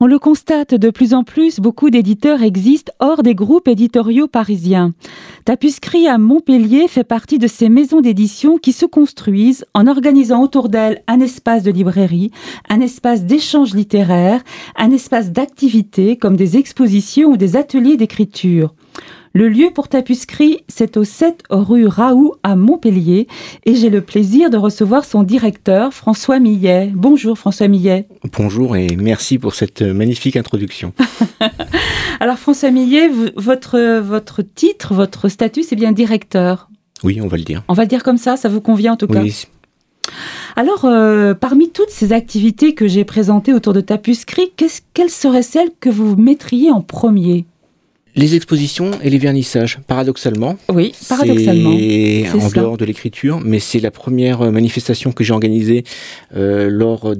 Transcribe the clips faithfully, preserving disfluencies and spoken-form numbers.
On le constate de plus en plus, beaucoup d'éditeurs existent hors des groupes éditoriaux parisiens. Tapuscrit à Montpellier fait partie de ces maisons d'édition qui se construisent en organisant autour d'elles un espace de librairie, un espace d'échange littéraire, un espace d'activité comme des expositions ou des ateliers d'écriture. Le lieu pour Tapuscrit, c'est au sept rue Raoult à Montpellier et j'ai le plaisir de recevoir son directeur, François Millet. Bonjour François Millet. Bonjour et merci pour cette magnifique introduction. Alors François Millet, votre, votre titre, votre statut, c'est bien directeur. Oui, on va le dire. On va le dire comme ça, ça vous convient en tout cas ? Oui. Alors, euh, parmi toutes ces activités que j'ai présentées autour de Tapuscrit, quelles seraient celles que vous mettriez en premier ? Les expositions et les vernissages, paradoxalement. Oui, paradoxalement. C'est, c'est en ça. dehors de l'écriture, mais c'est la première manifestation que j'ai organisée euh, lors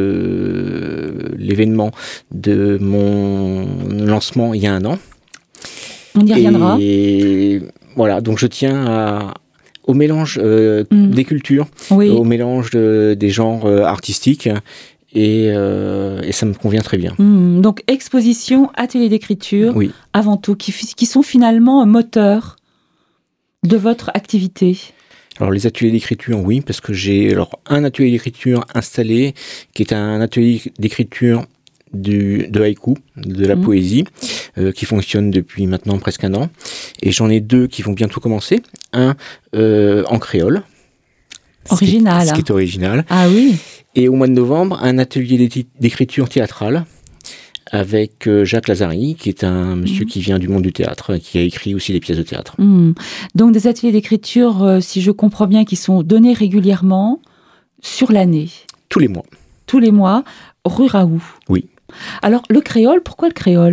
de l'événement de mon lancement il y a un an. On y reviendra. Et voilà, donc je tiens à, au mélange euh, mmh. des cultures, oui. au mélange de, des genres euh, artistiques. Et, euh, et ça me convient très bien. Mmh, donc, exposition, atelier d'écriture, oui. avant tout, qui, qui sont finalement moteurs de votre activité. Alors, les ateliers d'écriture, oui, parce que j'ai alors, un atelier d'écriture installé, qui est un atelier d'écriture du, de haïku, de la mmh. poésie, euh, qui fonctionne depuis maintenant presque un an. Et j'en ai deux qui vont bientôt commencer. Un euh, en créole. Original. Ce qui, est, ce qui est original. Ah oui. Et au mois de novembre, un atelier d'écriture théâtrale avec Jacques Lazari, qui est un monsieur mmh. qui vient du monde du théâtre, qui a écrit aussi des pièces de théâtre. Mmh. Donc des ateliers d'écriture, euh, si je comprends bien, qui sont donnés régulièrement sur l'année. Tous les mois. Tous les mois, rue Raoult. Oui. Alors le créole, pourquoi le créole ?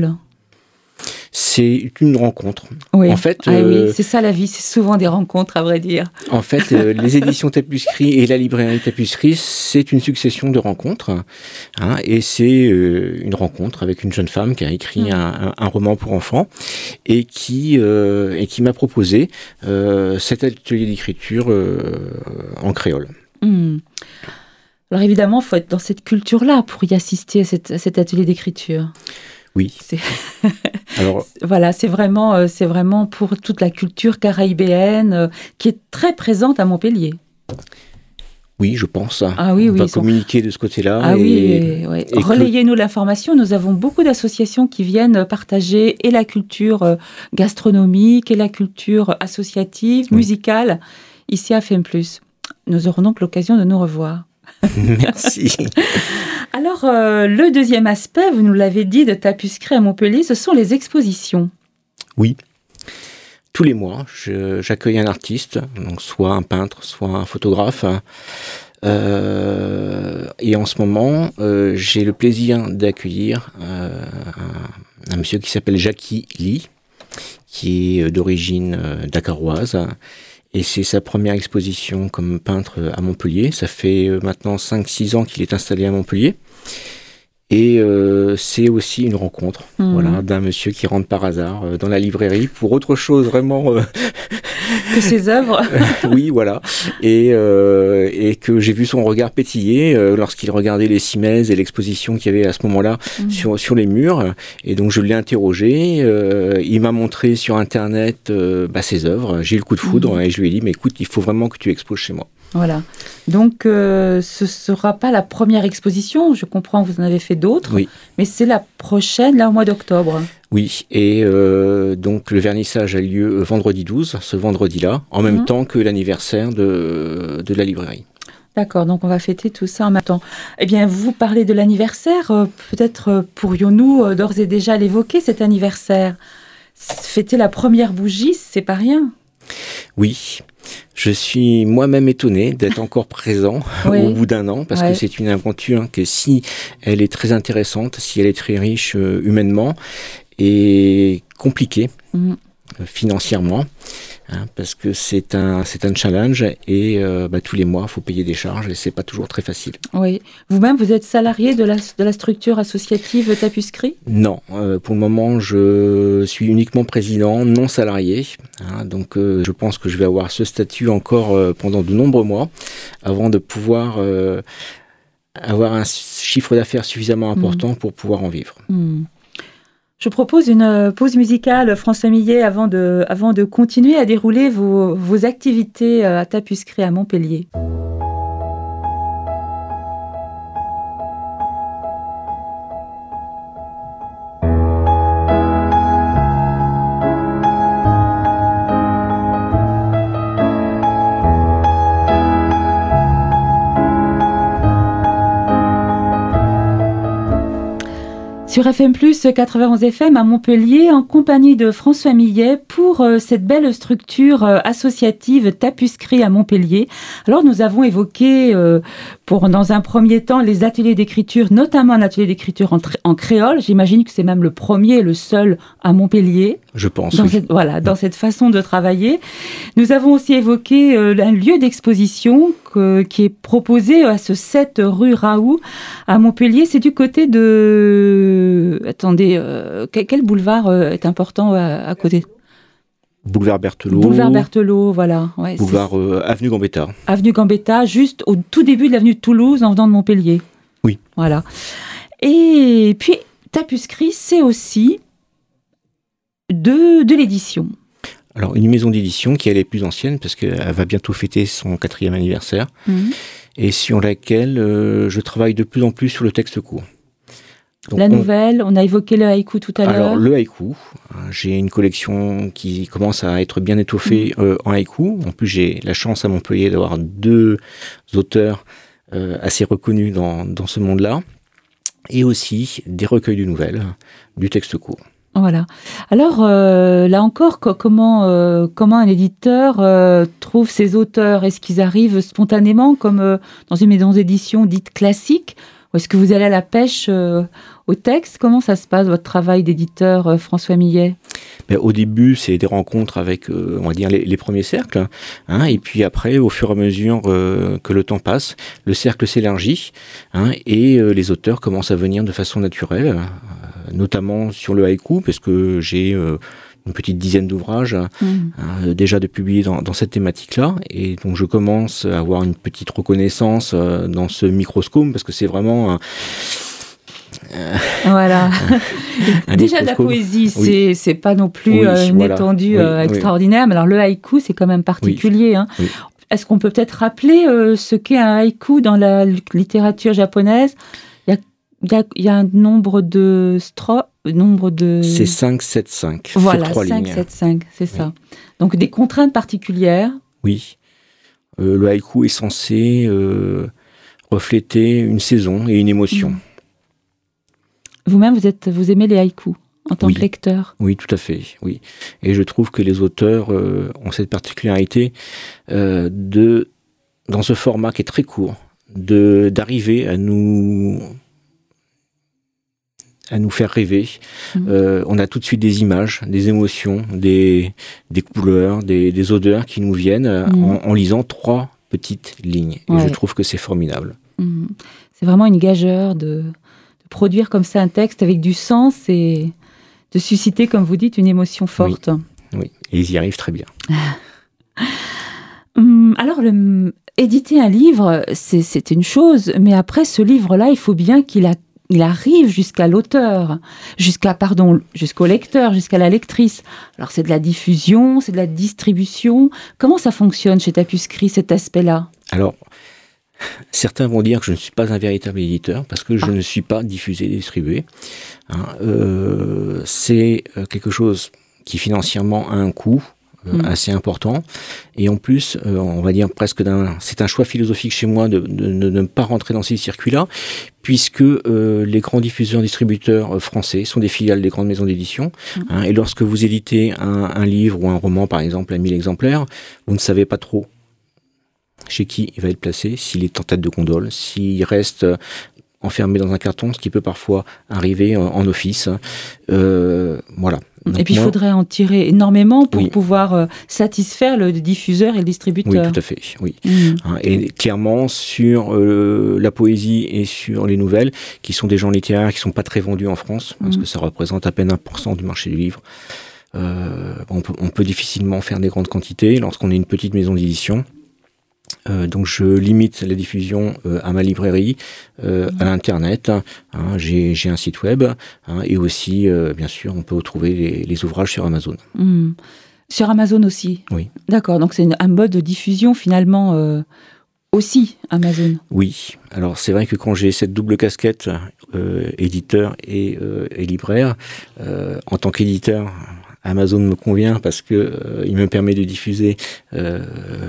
C'est une rencontre. Oui. En fait, ah euh, oui, c'est ça la vie, c'est souvent des rencontres, à vrai dire. En fait, euh, les éditions Tapuscrit et la librairie Tapuscrit, c'est une succession de rencontres. Hein, et c'est euh, une rencontre avec une jeune femme qui a écrit mmh. un, un, un roman pour enfants et qui, euh, et qui m'a proposé euh, cet atelier d'écriture euh, en créole. Mmh. Alors évidemment, il faut être dans cette culture-là pour y assister à, cette, à cet atelier d'écriture. Oui. C'est... Alors, voilà, c'est vraiment, euh, c'est vraiment pour toute la culture caraïbéenne euh, qui est très présente à Montpellier. Oui, je pense. Ah oui, On oui, va sont... communiquer de ce côté-là. Ah et, oui, et, ouais. et relayez-nous l'information. Nous avons beaucoup d'associations qui viennent partager et la culture euh, gastronomique et la culture associative, oui. musicale, ici à F M plus. Nous aurons donc l'occasion de nous revoir. Merci. Alors, euh, le deuxième aspect, vous nous l'avez dit, de Tapuscrit à Montpellier, ce sont les expositions. Oui. Tous les mois, je, j'accueille un artiste, donc soit un peintre, soit un photographe. Euh, et en ce moment, euh, j'ai le plaisir d'accueillir euh, un, un monsieur qui s'appelle Jackie Lee, qui est d'origine euh, dakaroise. Et c'est sa première exposition comme peintre à Montpellier. Ça fait maintenant cinq six ans qu'il est installé à Montpellier. Et euh, c'est aussi une rencontre mmh. voilà, d'un monsieur qui rentre par hasard euh, dans la librairie pour autre chose vraiment... Euh... que ses œuvres. Oui, voilà. Et, euh, et que j'ai vu son regard pétiller euh, lorsqu'il regardait les cimaises et l'exposition qu'il y avait à ce moment-là mmh. sur, sur les murs. Et donc je l'ai interrogé. Euh, il m'a montré sur Internet euh, bah, ses œuvres. J'ai eu le coup de foudre mmh. et je lui ai dit, mais écoute, il faut vraiment que tu exposes chez moi. Voilà. Donc, euh, ce ne sera pas la première exposition. Je comprends que vous en avez fait d'autres. Oui. Mais c'est la prochaine, là, au mois d'octobre. Oui. Et euh, donc, le vernissage a lieu vendredi douze, ce vendredi-là, en même mmh. temps que l'anniversaire de, de la librairie. D'accord. Donc, on va fêter tout ça en même temps. Eh bien, vous parlez de l'anniversaire. Euh, peut-être euh, pourrions-nous euh, d'ores et déjà l'évoquer, cet anniversaire. Fêter la première bougie, c'est pas rien. Oui, je suis moi-même étonné d'être encore présent oui. au bout d'un an, parce ouais. que c'est une aventure que si elle est très intéressante, si elle est très riche euh, humainement et compliquée mmh. euh, financièrement, hein, parce que c'est un, c'est un challenge et euh, bah, tous les mois, il faut payer des charges et c'est pas toujours très facile. Oui. Vous-même, vous êtes salarié de la, de la structure associative Tapuscrit ? Non, euh, pour le moment, je suis uniquement président, non salarié. Hein, donc, euh, je pense que je vais avoir ce statut encore euh, pendant de nombreux mois avant de pouvoir euh, avoir un chiffre d'affaires suffisamment important mmh. pour pouvoir en vivre. Mmh. Je propose une pause musicale, François Millet, avant de, avant de continuer à dérouler vos, vos activités à Tapuscrit à Montpellier. Sur F M plus, quatre-vingt-onze F M à Montpellier, en compagnie de François Millet pour euh, cette belle structure euh, associative Tapuscrit à Montpellier. Alors nous avons évoqué euh, pour dans un premier temps les ateliers d'écriture, notamment un atelier d'écriture en, tr- en créole. J'imagine que c'est même le premier et le seul à Montpellier. Je pense, dans oui. Cette, voilà, dans cette façon de travailler. Nous avons aussi évoqué euh, un lieu d'exposition que, qui est proposé à ce sept rue Raoult à Montpellier. C'est du côté de... Attendez, euh, quel, quel boulevard euh, est important à, à côté ? Boulevard Berthelot. Boulevard Berthelot, voilà. Ouais, Boulevard euh, Avenue Gambetta. Avenue Gambetta, juste au tout début de l'avenue de Toulouse en venant de Montpellier. Oui. Voilà. Et puis, Tapuscrit, c'est aussi de, de l'édition. Alors, une maison d'édition qui est les plus anciennes, parce qu'elle va bientôt fêter son quatrième anniversaire, mmh. et sur laquelle euh, je travaille de plus en plus sur le texte court. Donc la nouvelle, on... on a évoqué le haïku tout à l'heure. Alors, le haïku, j'ai une collection qui commence à être bien étoffée mmh. euh, en haïku. En plus, j'ai la chance à Montpellier d'avoir deux auteurs euh, assez reconnus dans, dans ce monde-là. Et aussi des recueils de nouvelles, du texte court. Voilà. Alors, euh, là encore, co- comment, euh, comment un éditeur euh, trouve ses auteurs ? Est-ce qu'ils arrivent spontanément, comme euh, dans une maison d'édition dite classique ? Ou est-ce que vous allez à la pêche euh, au texte ? Comment ça se passe, votre travail d'éditeur, euh, François Millet ? Ben, au début, c'est des rencontres avec, euh, on va dire, les, les premiers cercles. Hein, et puis après, au fur et à mesure euh, que le temps passe, le cercle s'élargit. Hein, et euh, les auteurs commencent à venir de façon naturelle, euh, notamment sur le haïku, parce que j'ai... Euh, une petite dizaine d'ouvrages mmh. euh, déjà de publier dans, dans cette thématique-là. Et donc, je commence à avoir une petite reconnaissance euh, dans ce microscope, parce que c'est vraiment... Un, euh, voilà. un, un déjà, de la poésie, oui. c'est, c'est pas non plus oui, euh, une voilà. étendue oui, euh, extraordinaire. Oui. Mais alors, le haïku, c'est quand même particulier. Oui. Hein. Oui. Est-ce qu'on peut peut-être rappeler euh, ce qu'est un haïku dans la littérature japonaise ? Il y a, il y a, il y a un nombre de strophes. Nombre de... C'est cinq, sept, cinq. Voilà, trois cinq, lignes. sept, cinq, c'est oui. ça. Donc des contraintes particulières. Oui. Euh, le haïku est censé euh, refléter une saison et une émotion. Mmh. Vous-même, vous, êtes, vous aimez les haïkus en tant oui. que lecteur ? Oui, tout à fait. Oui. Et je trouve que les auteurs euh, ont cette particularité euh, de, dans ce format qui est très court, de, d'arriver à nous... à nous faire rêver. Mmh. Euh, on a tout de suite des images, des émotions, des, des couleurs, des, des odeurs qui nous viennent mmh. en, en lisant trois petites lignes. Et ouais. je trouve que c'est formidable. Mmh. C'est vraiment une gageure de, de produire comme ça un texte avec du sens et de susciter, comme vous dites, une émotion forte. Oui, oui. Et ils y arrivent très bien. Alors, le, éditer un livre, c'est, c'est une chose, mais après, ce livre-là, il faut bien qu'il a Il arrive jusqu'à l'auteur, jusqu'à, pardon, jusqu'au lecteur, jusqu'à la lectrice. Alors, c'est de la diffusion, c'est de la distribution. Comment ça fonctionne chez Tapuscrit, cet aspect-là ? Alors, certains vont dire que je ne suis pas un véritable éditeur parce que je ah. ne suis pas diffusé et distribué. Hein, euh, c'est quelque chose qui financièrement a un coût. Euh, mmh. assez important et en plus euh, on va dire presque d'un c'est un choix philosophique chez moi de, de, de, de ne pas rentrer dans ces circuits-là puisque euh, les grands diffuseurs distributeurs euh, français sont des filiales des grandes maisons d'édition mmh. hein, et lorsque vous éditez un, un livre ou un roman par exemple à mille exemplaires, vous ne savez pas trop chez qui il va être placé, s'il est en tête de gondole, s'il reste enfermé dans un carton, ce qui peut parfois arriver en, en office. Euh, voilà. Donc et puis, moi, il faudrait en tirer énormément pour oui. pouvoir euh, satisfaire le diffuseur et le distributeur. Oui, tout à fait. Oui. Mmh. Hein, et clairement, sur euh, la poésie et sur les nouvelles, qui sont des genres littéraires qui ne sont pas très vendus en France, mmh. parce que ça représente à peine un pour cent du marché du livre, euh, on, peut, on peut difficilement faire des grandes quantités lorsqu'on est une petite maison d'édition. Euh, donc je limite la diffusion euh, à ma librairie, euh, mmh. à l'internet. Hein, j'ai, j'ai un site web hein, et aussi, euh, bien sûr, on peut retrouver les, les ouvrages sur Amazon. Mmh. Sur Amazon aussi. Oui. D'accord. Donc c'est une, un mode de diffusion finalement euh, aussi Amazon. Oui. Alors c'est vrai que quand j'ai cette double casquette, euh, éditeur et, euh, et libraire, euh, en tant qu'éditeur. Amazon me convient parce que euh, il me permet de diffuser euh,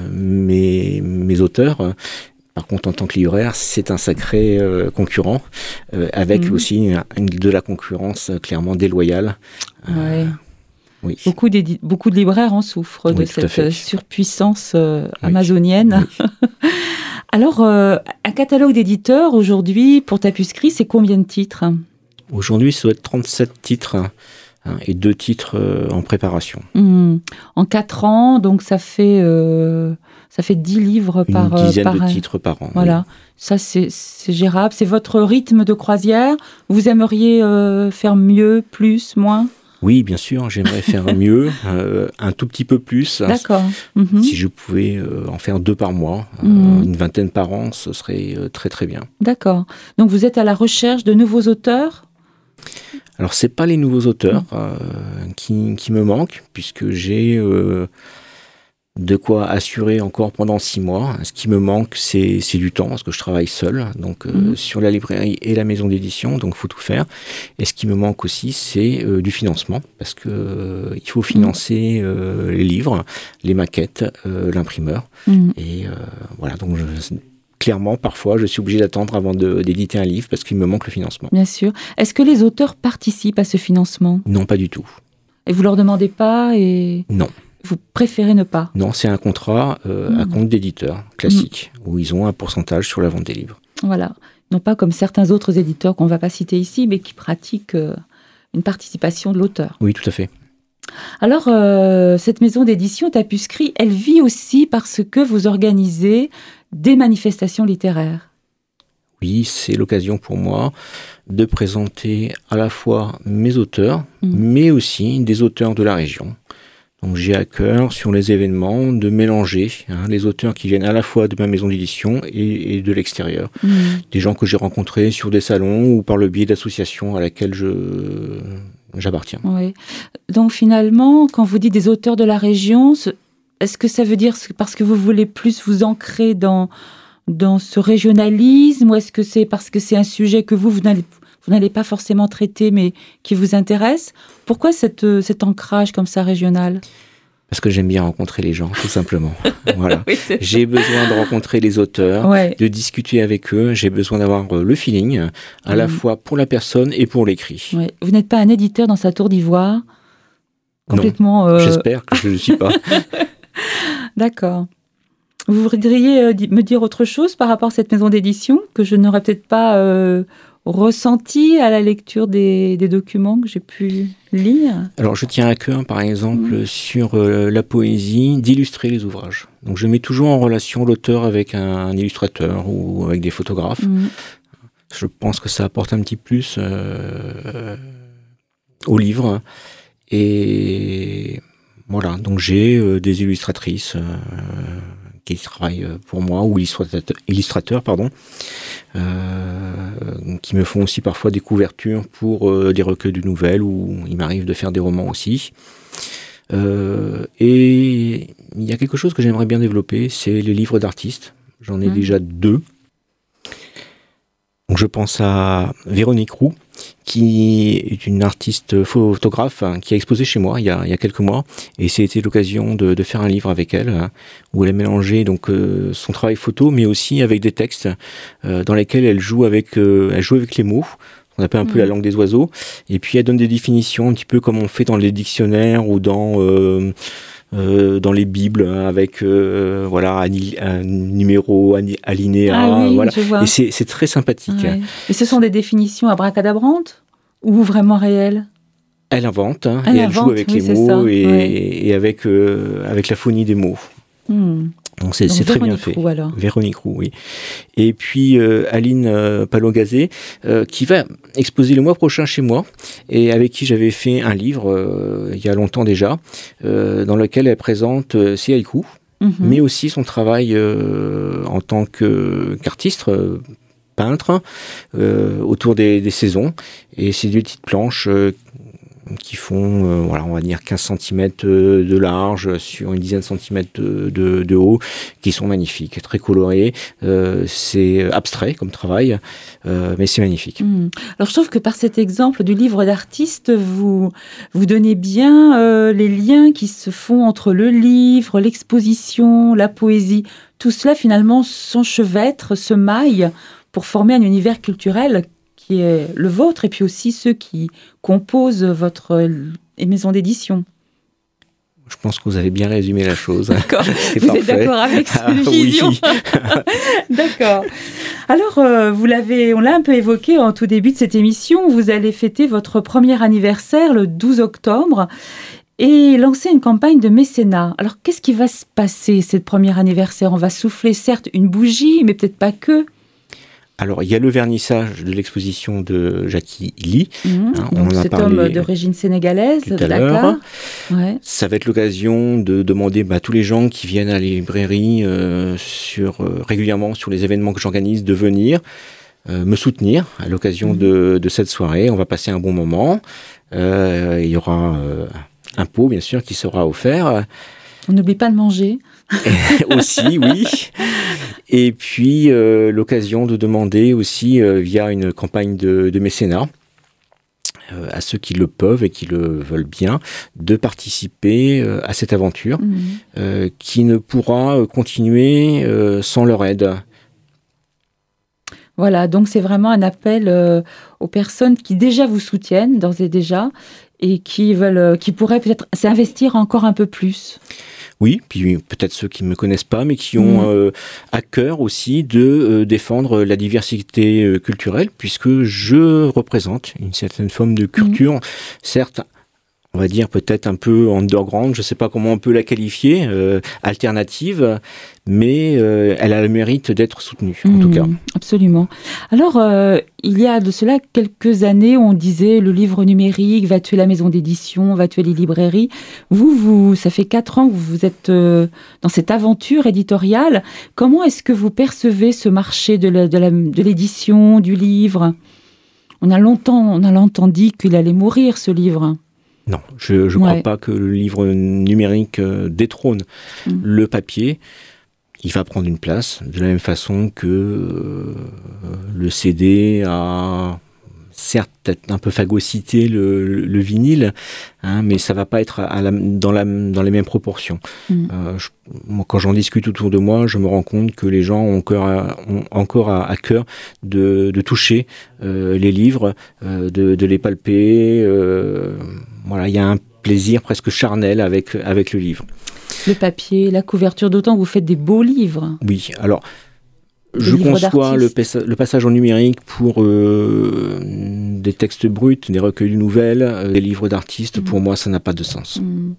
mes, mes auteurs. Par contre, en tant que libraire, c'est un sacré euh, concurrent, euh, avec mmh. aussi une, de la concurrence euh, clairement déloyale. Ouais. Euh, oui. Beaucoup, beaucoup de libraires en souffrent oui, de cette surpuissance euh, oui. amazonienne. Oui. Alors, euh, un catalogue d'éditeurs aujourd'hui pour Tapuscrit, c'est combien de titres ? Aujourd'hui, ça doit être trente-sept titres. Hein, et deux titres euh, en préparation. Mmh. En quatre ans, donc ça fait, euh, ça fait dix livres Une par an. Une dizaine par de titres par an. Voilà, oui. Ça c'est, c'est gérable. C'est votre rythme de croisière. Vous aimeriez euh, faire mieux, plus, moins ? Oui, bien sûr, j'aimerais faire mieux, euh, un tout petit peu plus. D'accord. Mmh. Si je pouvais euh, en faire deux par mois, euh, mmh. une vingtaine par an, ce serait euh, très très bien. D'accord. Donc vous êtes à la recherche de nouveaux auteurs ? Alors, c'est pas les nouveaux auteurs euh, qui, qui me manquent, puisque j'ai euh, de quoi assurer encore pendant six mois. Ce qui me manque, c'est, c'est du temps, parce que je travaille seul, donc euh, mmh. sur la librairie et la maison d'édition, donc il faut tout faire. Et ce qui me manque aussi, c'est euh, du financement, parce que euh, il faut financer euh, les livres, les maquettes, euh, l'imprimeur. Mmh. Et euh, voilà, donc je... Clairement, parfois, je suis obligé d'attendre avant de, d'éditer un livre parce qu'il me manque le financement. Bien sûr. Est-ce que les auteurs participent à ce financement ? Non, pas du tout. Et vous leur demandez pas et... Non. Vous préférez ne pas ? Non, c'est un contrat euh, mmh. à compte d'éditeur classique, mmh. où ils ont un pourcentage sur la vente des livres. Voilà. Non pas comme certains autres éditeurs qu'on ne va pas citer ici, mais qui pratiquent euh, une participation de l'auteur. Oui, tout à fait. Alors, euh, cette maison d'édition Tapuscrit, elle vit aussi parce que vous organisez des manifestations littéraires. Oui, c'est l'occasion pour moi de présenter à la fois mes auteurs, mmh. mais aussi des auteurs de la région. Donc j'ai à cœur, sur les événements, de mélanger hein, les auteurs qui viennent à la fois de ma maison d'édition et, et de l'extérieur. Mmh. Des gens que j'ai rencontrés sur des salons ou par le biais d'associations à laquelle je, j'appartiens. Oui. Donc finalement, quand vous dites des auteurs de la région, est-ce que ça veut dire parce que vous voulez plus vous ancrer dans, dans ce régionalisme, ou est-ce que c'est parce que c'est un sujet que vous, vous n'allez, vous n'allez pas forcément traiter, mais qui vous intéresse ? Pourquoi cette, cet ancrage comme ça régional ? Parce que j'aime bien rencontrer les gens, tout simplement. Voilà. Oui, j'ai besoin de rencontrer les auteurs, ouais. de discuter avec eux. J'ai besoin d'avoir le feeling, à mmh. la fois pour la personne et pour l'écrit. Ouais. Vous n'êtes pas un éditeur dans sa tour d'ivoire ? Complètement. Non, euh... j'espère que je ne le suis pas. D'accord. Vous voudriez euh, me dire autre chose par rapport à cette maison d'édition que je n'aurais peut-être pas euh, ressenti à la lecture des, des documents que j'ai pu lire ? Alors, je tiens à cœur, par exemple, mmh. sur euh, la poésie, d'illustrer les ouvrages. Donc, je mets toujours en relation l'auteur avec un, un illustrateur ou avec des photographes. Mmh. Je pense que ça apporte un petit plus euh, au livre. Et voilà, donc j'ai euh, des illustratrices euh, qui travaillent pour moi, ou illustrateurs, illustrateurs, pardon, euh, qui me font aussi parfois des couvertures pour euh, des recueils de nouvelles, ou il m'arrive de faire des romans aussi. Euh, et il y a quelque chose que j'aimerais bien développer, c'est les livres d'artistes. J'en ai mmh. déjà deux. Donc je pense à Véronique Roux, qui est une artiste photographe hein, qui a exposé chez moi il y a, il y a quelques mois, et c'était l'occasion de, de faire un livre avec elle, hein, où elle a mélangé donc euh, son travail photo, mais aussi avec des textes euh, dans lesquels elle joue avec, euh, elle joue avec les mots. On appelle un mmh. peu la langue des oiseaux, et puis elle donne des définitions un petit peu comme on fait dans les dictionnaires ou dans euh, Euh, dans les bibles hein, avec euh, voilà un, un numéro un alinéa ah oui, voilà je vois. Et c'est c'est très sympathique. Ouais. Et ce sont des définitions abracadabrantes ou vraiment réelles ? Elle invente hein, elle et invente, elle joue avec oui, les mots et, ouais. et avec euh, avec la phonie des mots. Hmm. Donc c'est, Donc c'est très bien fait. Roux, alors. Véronique Roux, oui. Et puis euh, Aline euh, Palogazé, euh, qui va exposer le mois prochain chez moi, et avec qui j'avais fait un livre euh, il y a longtemps déjà, euh, dans lequel elle présente euh, ses haïkus. mmh. mais aussi son travail euh, en tant que, qu'artiste, euh, peintre, euh, autour des, des saisons. Et ces deux petites planches euh, qui font, euh, voilà, on va dire quinze centimètres de large sur une dizaine de centimètres de, de, de haut, qui sont magnifiques, très colorés. Euh, c'est abstrait comme travail, euh, mais c'est magnifique. Mmh. Alors je trouve que par cet exemple du livre d'artiste, vous, vous donnez bien euh, les liens qui se font entre le livre, l'exposition, la poésie. Tout cela finalement s'enchevêtre, se maille pour former un univers culturel qui est le vôtre, et puis aussi ceux qui composent votre maison d'édition. Je pense que vous avez bien résumé la chose. D'accord. C'est vous parfait. êtes d'accord avec cette ah, vision? Oui. D'accord. Alors, euh, vous l'avez, on l'a un peu évoqué en tout début de cette émission, vous allez fêter votre premier anniversaire le douze octobre et lancer une campagne de mécénat. Alors, qu'est-ce qui va se passer, ce premier anniversaire? On va souffler certes une bougie, mais peut-être pas que. Alors, il y a le vernissage de l'exposition de Jackie Lee. Mmh, hein, on donc en a cet parlé homme d'origine sénégalaise, tout de à Dakar. l'heure. Ouais. Ça va être l'occasion de demander bah, à tous les gens qui viennent à la librairie euh, sur, euh, régulièrement sur les événements que j'organise de venir euh, me soutenir à l'occasion mmh. de, de cette soirée. On va passer un bon moment. Euh, il y aura euh, un pot, bien sûr, qui sera offert. On n'oublie pas de manger. aussi, oui. Et puis, euh, l'occasion de demander aussi, euh, via une campagne de, de mécénat, euh, à ceux qui le peuvent et qui le veulent bien, de participer euh, à cette aventure, mmh. euh, qui ne pourra continuer euh, sans leur aide. Voilà, donc c'est vraiment un appel euh, aux personnes qui déjà vous soutiennent, d'ores et déjà, et qui veulent, qui pourraient peut-être s'investir encore un peu plus. Oui, puis peut-être ceux qui ne me connaissent pas, mais qui ont mmh. euh, à cœur aussi de euh, défendre la diversité euh, culturelle, puisque je représente une certaine forme de culture, mmh. certes, on va dire peut-être un peu underground, je ne sais pas comment on peut la qualifier, euh, alternative, mais euh, elle a le mérite d'être soutenue, en mmh, tout cas. Absolument. Alors, euh, il y a de cela quelques années, on disait le livre numérique va tuer la maison d'édition, va tuer les librairies. Vous, vous, ça fait quatre ans que vous êtes euh, dans cette aventure éditoriale. Comment est-ce que vous percevez ce marché de, la, de, la, de l'édition, du livre? On a longtemps, on a longtemps dit qu'il allait mourir, ce livre. Non, je ne ouais. crois pas que le livre numérique euh, détrône mmh. le papier. Il va prendre une place, de la même façon que euh, le C D a certes peut-être un peu phagocyté le, le, le vinyle, hein, mais ça ne va pas être à la, dans, la, dans les mêmes proportions. Mmh. Euh, je, moi, quand j'en discute autour de moi, je me rends compte que les gens ont encore à, ont encore à, à cœur de, de toucher euh, les livres, euh, de, de les palper. Euh, voilà, il y a un plaisir presque charnel avec, avec le livre. Le papier, la couverture, d'autant que vous faites des beaux livres. Oui, alors... Je conçois le, le passage au numérique pour euh, des textes bruts, des recueils de nouvelles, euh, des livres d'artistes. Mmh. Pour moi, ça n'a pas de sens. Mmh.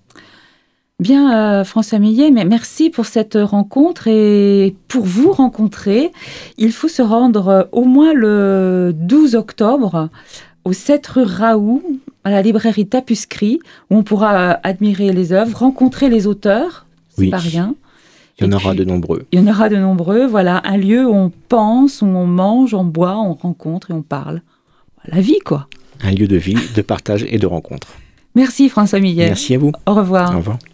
Bien, euh, François Millet, mais merci pour cette rencontre. Et pour vous rencontrer, il faut se rendre euh, au moins le douze octobre au sept rue Raoult, à la librairie Tapuscrit, où on pourra admirer les œuvres, rencontrer les auteurs, c'est oui. pas rien. Il y en et aura puis, de nombreux. Il y en aura de nombreux, voilà, un lieu où on pense, où on mange, on boit, on rencontre et on parle. La vie, quoi. Un lieu de vie, de partage et de rencontre. Merci François Millet. Merci à vous. Au revoir. Au revoir.